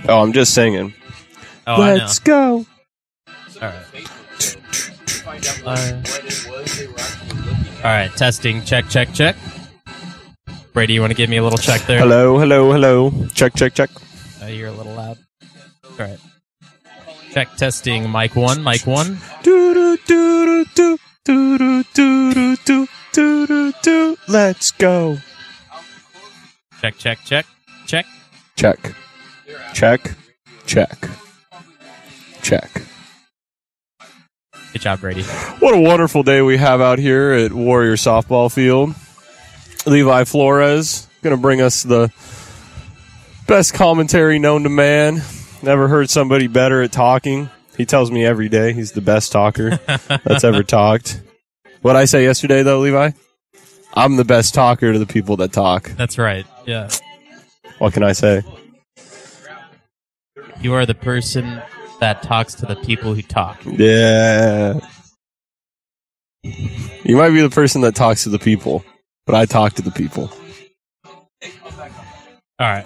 Oh, I'm just singing. Oh, Let's go. All right. Testing. Check. Brady, you want to give me a little check there? Hello. Check. You're a little loud. All right. Check. Testing. Mic 1. Let's go. Check. Good job, Brady. What a wonderful day we have out here at Warrior Softball Field. Levi Flores going to bring us the best commentary known to man. Never heard somebody better at talking. He tells me every day he's the best talker that's ever talked. What'd I say yesterday, though, Levi? I'm the best talker to the people that talk. That's right, yeah. What can I say? You are the person that talks to the people who talk. Yeah. You might be the person that talks to the people, but I talk to the people. All right.